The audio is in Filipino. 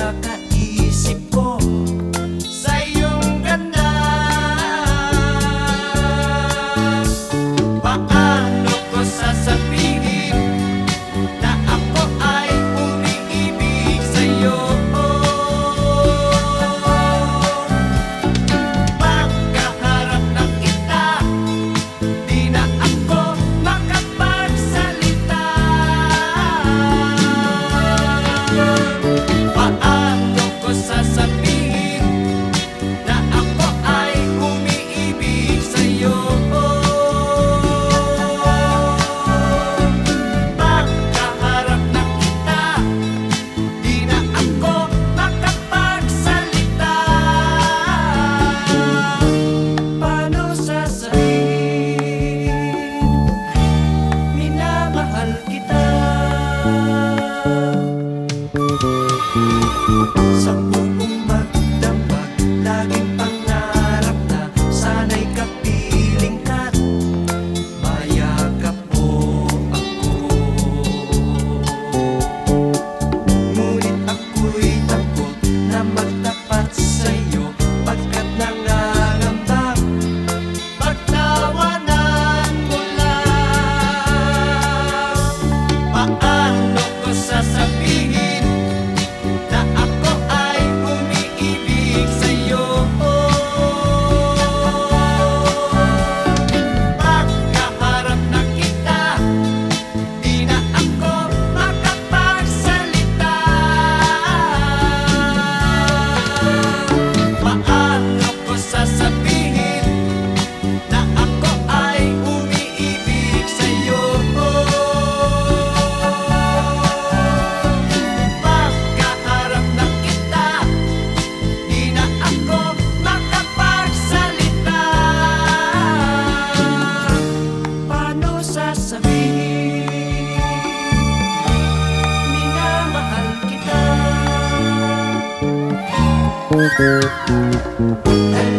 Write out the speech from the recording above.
pagkakaisip ko sa iyong ganda. Paano ko sasabihin na ako ay umiibig sa'yo? Pagkaharap na kita, di na ako makapagsalita. Paano ko sasabihin na ako ay umiibig sa'yo? Pagkaharap na kita, di na ako makapagsalita. Paano sasabihin minamahal kita? Sa buong magdamag, laging pangarap na sana'y kapiling ka't mayakap mo ako. Ngunit ako'y takot na magtapat sa'yo, pagkat nangangambang pagtawanan mo lang. Paano ko sasabihin na ako ay umiibig sa'yo? Pagkaharap na kita, di na ako makapagsalita. Paano ko sasabihin na ako ay umiibig sa'yo? Pagkaharap na kita, di na ako makapagsalita. Paano sasabihin minamahal kita?